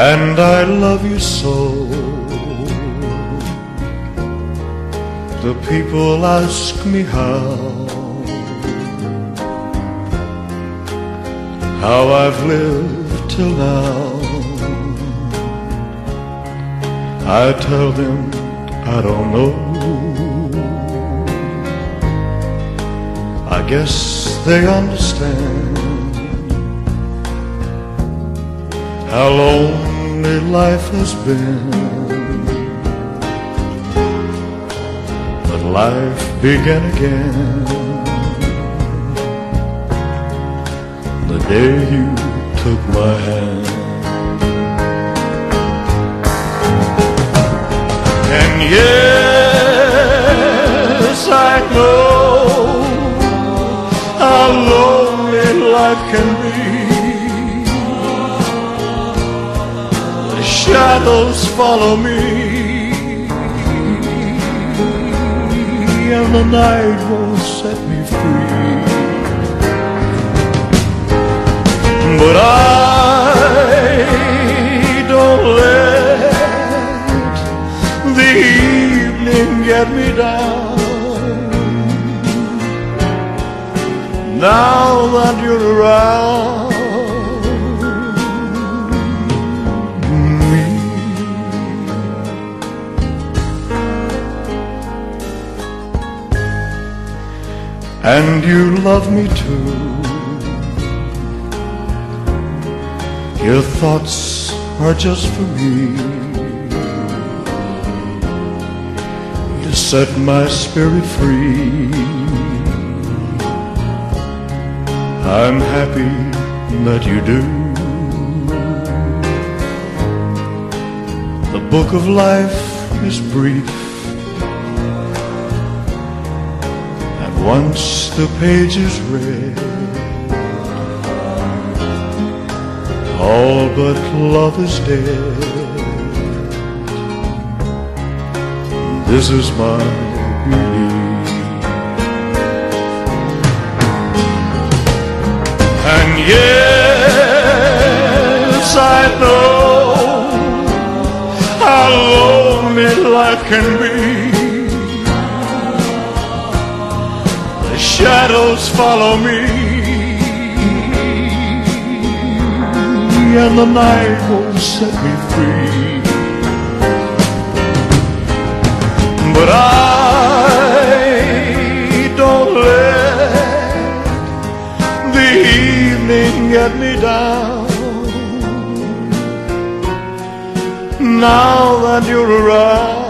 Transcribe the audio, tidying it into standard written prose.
and I love you so. The people ask me how I've lived till now. I tell them I don't know. I guess they understand how lonely life has been. But life began again the day you took my hand. And yes, I know how lonely life can be. The shadows follow me, and the night won't set me free. But I don't let the evening get me down. Now that you're around me, and you love me too. Your thoughts are just for me. You set my spirit free. I'm happy that you do. The book of life is brief, and once the page is read, all but love is dead. This is my belief. And yes, I know how lonely life can be. The shadows follow me, and the night won't set me free. But I don't let the evening get me down. Now that you're around